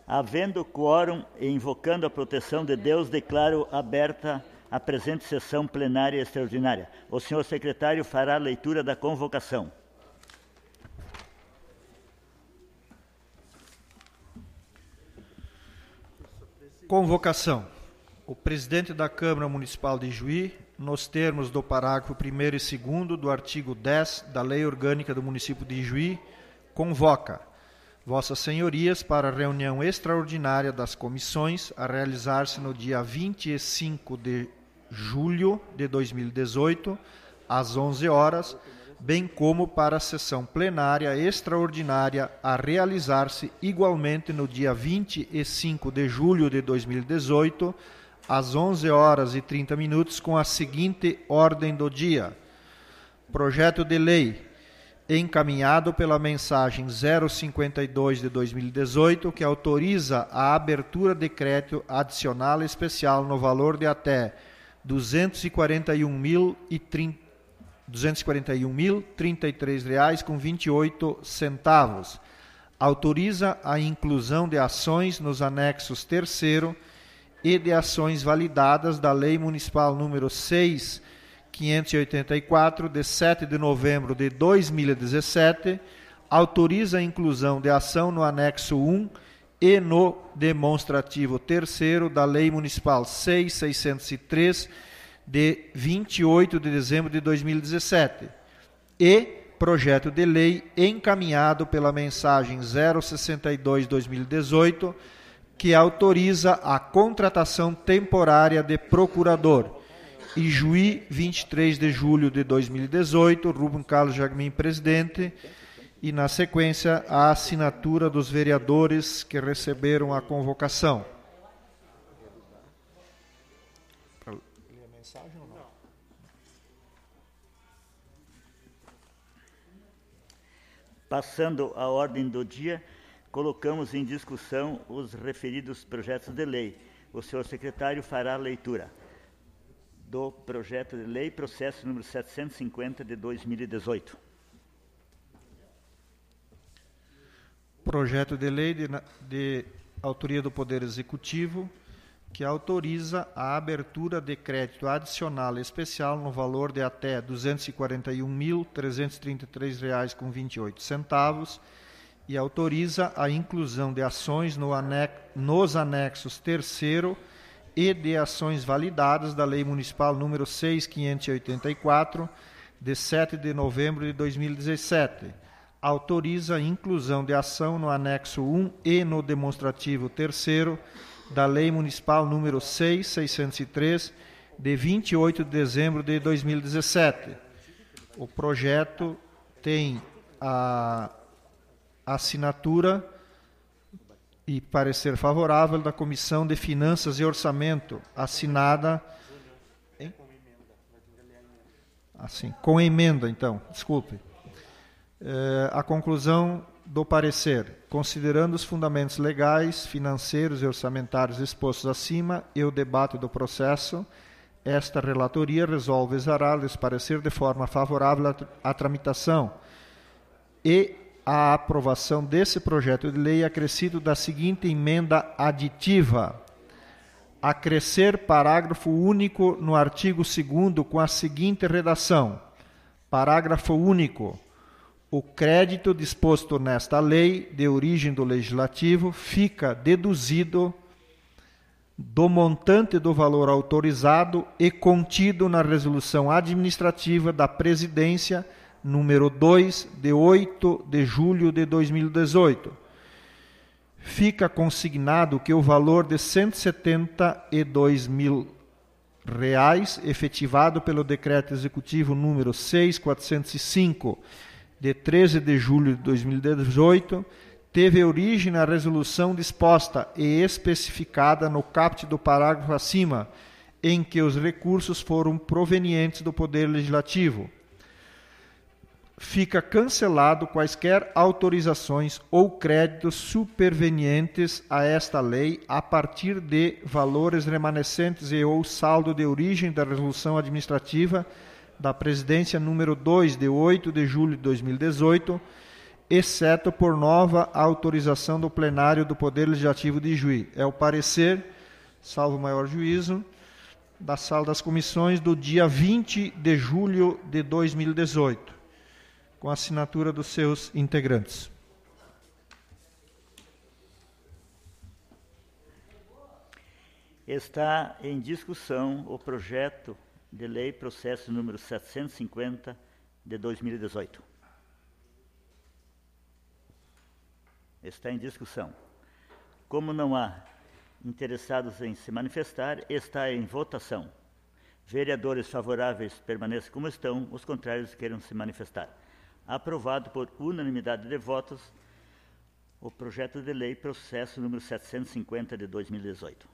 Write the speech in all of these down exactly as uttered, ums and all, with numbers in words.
Havendo quórum e invocando a proteção de Deus, declaro aberta a presente sessão plenária extraordinária. O senhor secretário fará a leitura da convocação. Convocação. O presidente da Câmara Municipal de Ijuí, nos termos do parágrafo primeiro e segundo do artigo dez da Lei Orgânica do Município de Ijuí, convoca Vossas Senhorias para a reunião extraordinária das comissões a realizar-se no dia vinte e cinco de julho de dois mil e dezoito, às onze horas, bem como para a sessão plenária extraordinária a realizar-se igualmente no dia vinte e cinco de julho de dois mil e dezoito, às onze horas e trinta minutos, com a seguinte ordem do dia. Projeto de lei encaminhado pela mensagem zero cinquenta e dois de dois mil e dezoito, que autoriza a abertura de crédito adicional especial no valor de até duzentos e quarenta e um mil e trinta e três reais com vinte e oito centavos. Autoriza a inclusão de ações nos anexos terceiro e de ações validadas da Lei Municipal número seis mil quinhentos e oitenta e quatro, de sete de novembro de dois mil e dezessete, autoriza a inclusão de ação no anexo um e no demonstrativo terceiro da Lei Municipal seis mil seiscentos e três, de vinte e oito de dezembro de dois mil e dezessete, e projeto de lei encaminhado pela mensagem zero sessenta e dois de dois mil e dezoito, que autoriza a contratação temporária de procurador. Ijuí, vinte e três de julho de dois mil e dezoito, Rubem Carlos Jagmin, presidente, e, na sequência, a assinatura dos vereadores que receberam a convocação. Para ler a mensagem ou não? Passando à ordem do dia, colocamos em discussão os referidos projetos de lei. O senhor secretário fará a leitura do projeto de lei, processo número setecentos e cinquenta de dois mil e dezoito. Projeto de lei de, de autoria do Poder Executivo, que autoriza a abertura de crédito adicional especial no valor de até duzentos e quarenta e um mil, trezentos e trinta e três reais com vinte e oito centavos e autoriza a inclusão de ações no anex, nos anexos terceiro e de ações validadas da Lei Municipal número seis mil quinhentos e oitenta e quatro, de sete de novembro de dois mil e dezessete. Autoriza a inclusão de ação no anexo um e no demonstrativo terceiro da Lei Municipal número seis mil seiscentos e três, de vinte e oito de dezembro de dois mil e dezessete. O projeto tem a assinatura e parecer favorável da Comissão de Finanças e Orçamento, assinada hein? Assim, com emenda, então, desculpe. É, a conclusão do parecer, considerando os fundamentos legais, financeiros e orçamentários expostos acima e o debate do processo, esta relatoria resolve exarar-lhes parecer de forma favorável à tramitação e a aprovação desse projeto de lei acrescido da seguinte emenda aditiva: acrescer parágrafo único no artigo segundo com a seguinte redação: parágrafo único. O crédito disposto nesta lei, de origem do Legislativo, fica deduzido do montante do valor autorizado e contido na resolução administrativa da Presidência número dois, de oito de julho de dois mil e dezoito. Fica consignado que o valor de cento e setenta e dois mil reais, efetivado pelo Decreto Executivo número seis mil quatrocentos e cinco, de treze de julho de dois mil e dezoito, teve origem na resolução disposta e especificada no caput do parágrafo acima, em que os recursos foram provenientes do Poder Legislativo. Fica cancelado quaisquer autorizações ou créditos supervenientes a esta lei a partir de valores remanescentes e ou saldo de origem da resolução administrativa da Presidência número dois, de oito de julho de dois mil e dezoito, exceto por nova autorização do plenário do Poder Legislativo de Juí. É o parecer, salvo maior juízo, da Sala das Comissões do dia vinte de julho de dois mil e dezoito, com a assinatura dos seus integrantes. Está em discussão o projeto de lei processo número setecentos e cinquenta de dois mil e dezoito. Está em discussão. Como não há interessados em se manifestar, está em votação. Vereadores favoráveis permaneçam como estão, os contrários queiram se manifestar. Aprovado por unanimidade de votos o projeto de lei processo número setecentos e cinquenta de dois mil e dezoito.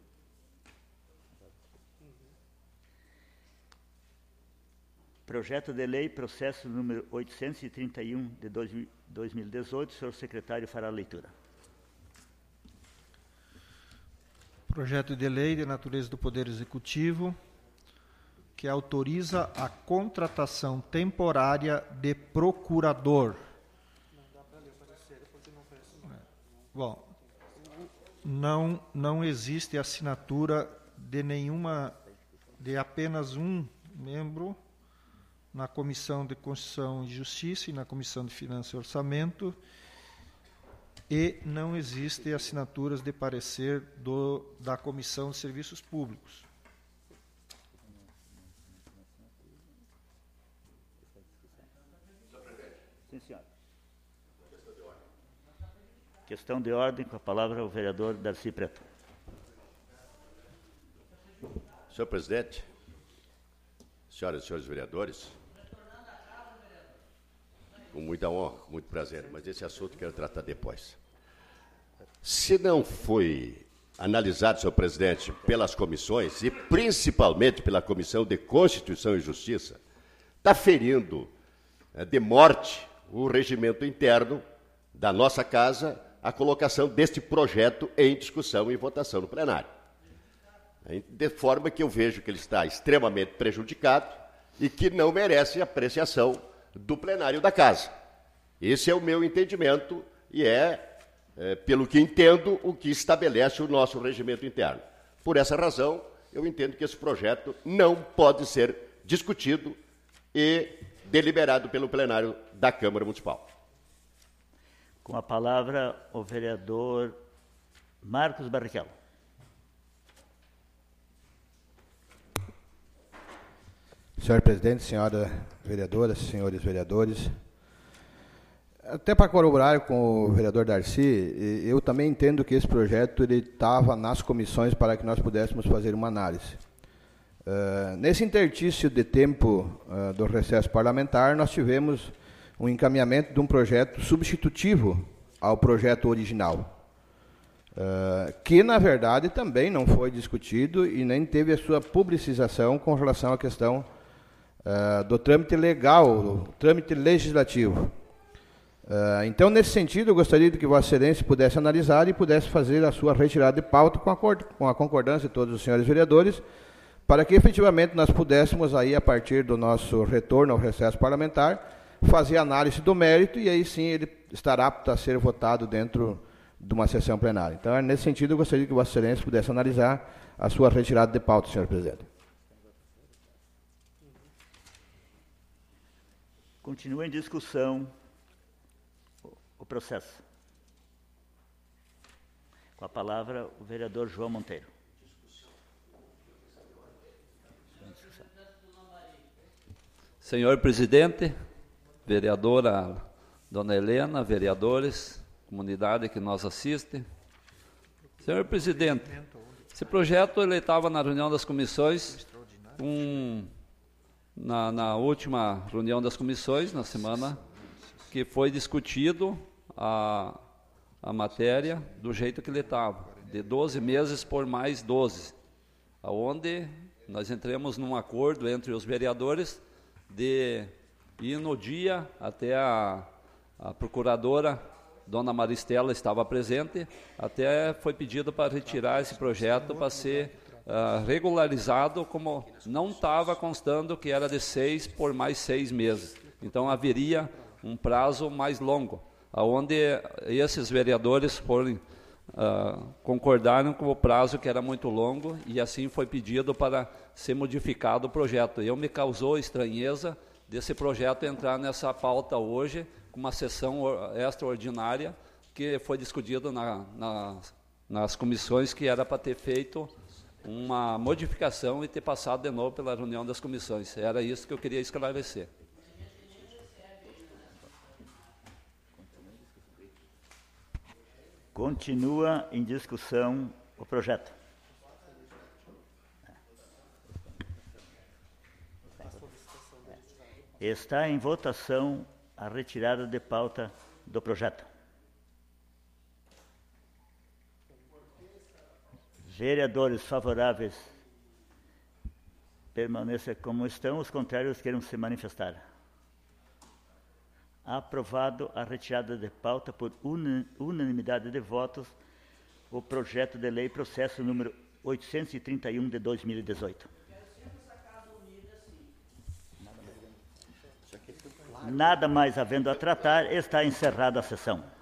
Projeto de lei, processo número oitocentos e trinta e um de dois mil e dezoito, o senhor secretário fará a leitura. Projeto de lei de natureza do Poder Executivo, que autoriza a contratação temporária de procurador. Não dá para ler o parecer, porque não foi assinado. Bom, não, não existe assinatura de nenhuma, de apenas um membro na Comissão de Constituição e Justiça e na Comissão de Finanças e Orçamento, e não existem assinaturas de parecer do, da Comissão de Serviços Públicos. Sim, senhor. Questão de ordem, com a palavra o vereador Darcy Preto. Senhor presidente, senhoras e senhores vereadores, com muita honra, com muito prazer, mas esse assunto eu quero tratar depois. Se não foi analisado, senhor presidente, pelas comissões, e principalmente pela Comissão de Constituição e Justiça, está ferindo é, de morte o regimento interno da nossa casa, a colocação deste projeto em discussão e votação no plenário. De forma que eu vejo que ele está extremamente prejudicado e que não merece apreciação do plenário da casa. Esse é o meu entendimento e é, é, pelo que entendo, o que estabelece o nosso regimento interno. Por essa razão, eu entendo que esse projeto não pode ser discutido e deliberado pelo plenário da Câmara Municipal. Com a palavra, o vereador Marcos Barrichello. Senhor presidente, senhora vereadora, senhores vereadores, até para corroborar com o vereador Darcy, eu também entendo que esse projeto estava nas comissões para que nós pudéssemos fazer uma análise. Uh, nesse interstício de tempo uh, do recesso parlamentar, nós tivemos um encaminhamento de um projeto substitutivo ao projeto original, uh, que, na verdade, também não foi discutido e nem teve a sua publicização com relação à questão uh, do trâmite legal, do trâmite legislativo. Uh, então, nesse sentido, eu gostaria de que Vossa Excelência pudesse analisar e pudesse fazer a sua retirada de pauta com a, com a concordância de todos os senhores vereadores, para que efetivamente nós pudéssemos, aí, a partir do nosso retorno ao recesso parlamentar, fazer análise do mérito e aí sim ele estará apto a ser votado dentro de uma sessão plenária. Então, nesse sentido, eu gostaria que Vossa Excelência pudesse analisar a sua retirada de pauta, senhor presidente. Continua em discussão o processo. Com a palavra, o vereador João Monteiro. Senhor presidente, vereadora Dona Helena, vereadores, comunidade que nos assiste. Senhor presidente, esse projeto ele estava na reunião das comissões, um, na, na última reunião das comissões, na semana, que foi discutido a, a matéria do jeito que ele estava, de doze meses por mais doze, onde nós entramos num acordo entre os vereadores de ir no dia, até a, a procuradora, dona Maristela, estava presente, até foi pedido para retirar esse projeto para ser uh, regularizado, como não estava constando que era de seis por mais seis meses. Então haveria um prazo mais longo, onde esses vereadores foram, uh, concordaram com o prazo que era muito longo, e assim foi pedido para ser modificado o projeto. Eu me causou estranheza desse projeto entrar nessa pauta hoje, com uma sessão extraordinária, que foi discutido na, na, nas comissões, que era para ter feito uma modificação e ter passado de novo pela reunião das comissões. Era isso que eu queria esclarecer. Continua em discussão o projeto. Está em votação a retirada de pauta do projeto. Vereadores favoráveis, permaneçam como estão, os contrários queiram se manifestar. Aprovado a retirada de pauta por unanimidade de votos, o projeto de lei processo número oitocentos e trinta e um de dois mil e dezoito. Nada mais havendo a tratar, está encerrada a sessão.